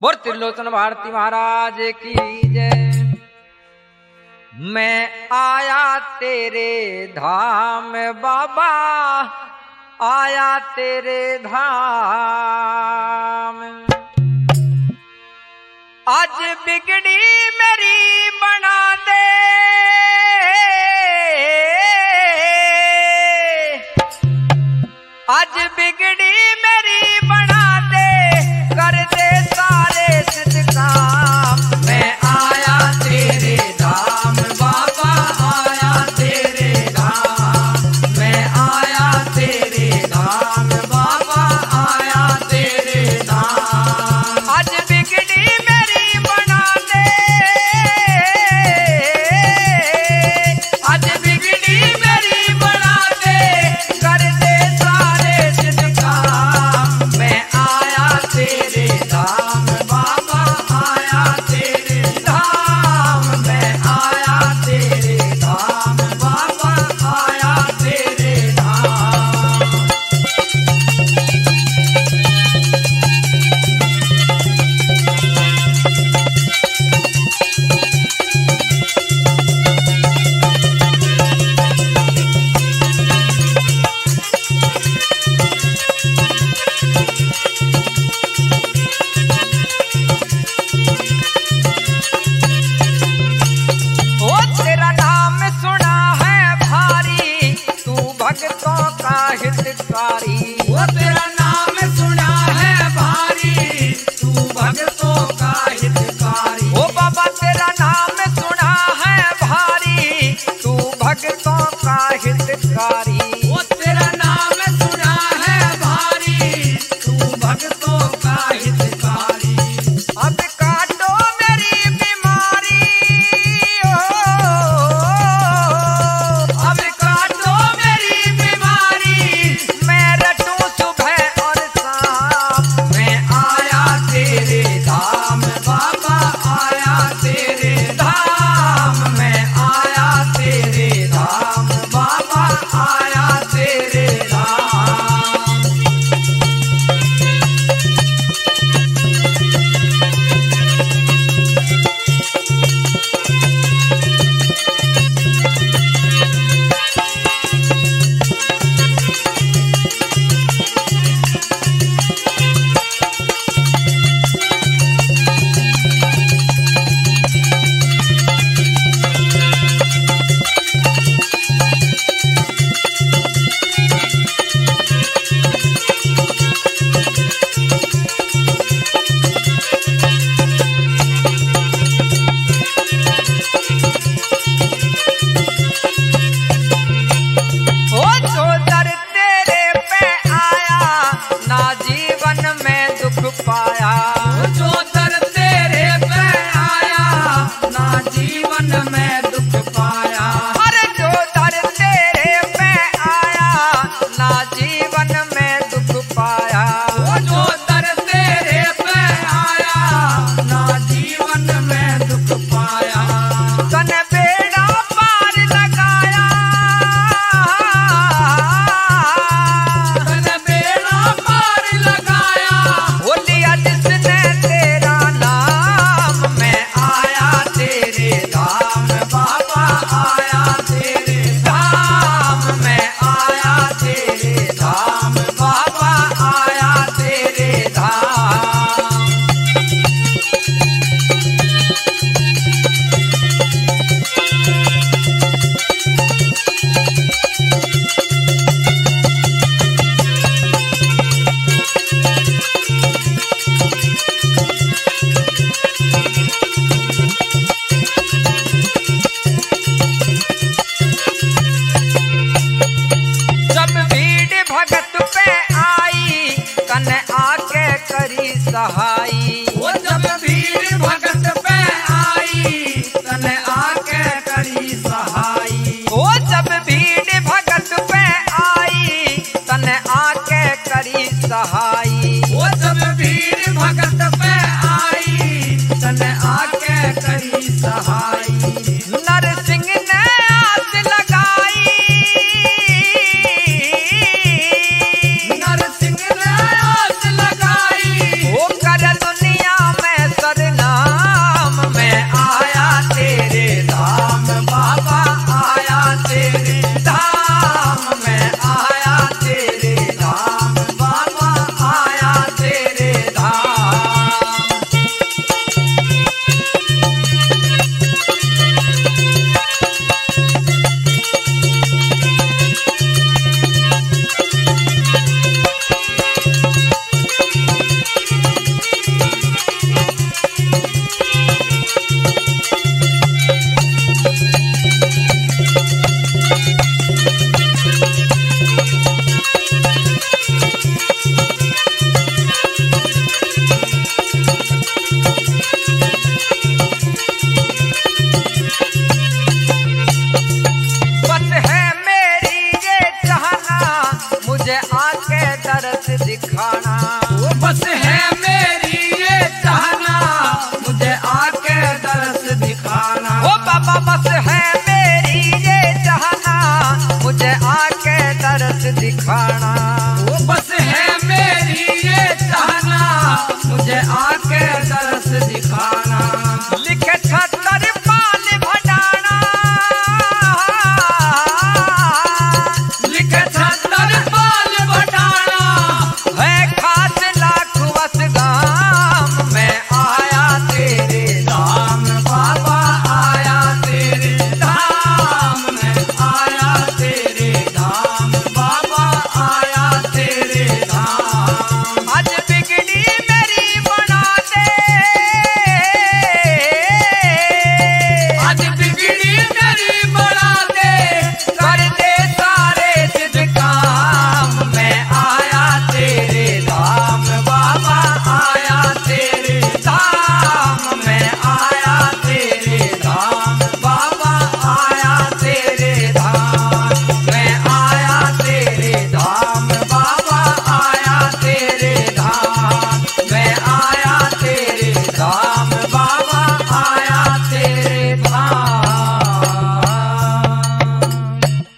बोल त्रिलोचन भारती महाराज की जय। मैं आया तेरे धाम बाबा, आया तेरे धाम। आज बिगड़ी मेरी बना दे, आज बिगड़ी मेरी बना दे, कर दे सारे सिद्ध काम। मैं आया तेरे धाम बाबा, आया तेरे धाम। मैं आया तेरे धाम बाबा, आया तेरे धाम। आज बिगड़ी मेरी बना दे, आज बिगड़ी मेरी बना दे, कर दे सारे सिद्ध काम। मैं आया तेरे धाम बाबा, आया तेरे धाम। मैं आया तेरे धाम बाबा, आया तेरे धाम। ओ तेरा नाम सुना है भारी, तू भक्तों का हितकारी। वो तेरा नाम सुना है भारी, तू भक्तों का हितकारी। ओ बाबा तेरा नाम सुना है भारी, तू भक्तों का हितकारी। वो तेरा नाम सुना है भारी, तू भक्तों का हितकारी। अब काटो मेरी बीमारी, ओ अब काटो मेरी बीमारी, मैं रटूं सुबह और शाम। मैं आया तेरे धाम बाबा, आया तेरे धाम। मैं आया तेरे धाम बाबा, आया तेरे धाम। ओ जो दर तेरे पे आया, ना जीवन में दुख पाया। जो दर तेरे पे आया, ना जीवन में दुख पाया। अरे जो दर तेरे पे आया, ना जीवन में दुख पाया। वो जो दर तेरे पे आया, ना जीवन में दुख पाया। तन बेड़ा पार लगाया, तन बेड़ा पार लगाया। वो लिया जिसने तेरा नाम। मैं आया तेरे धाम बाबा, आया तेरे धाम। मैं आया तेरे धाम बाबा, आया तेरे धाम। जब भीड़ भगत पे आई, कन आके करी सहाई। वो जब भीड़ भगत पे आई, तन आके करी सहाई। ओ जब भीड़ भगत पे आई, तन आके करी सहाई। वो जब भीड़ भगत पे आई, तन आके करी सहाई। नरसिंह ने आस लगाई, नरसिंह ने आस लगाई। वो कर दुनिया में मुझे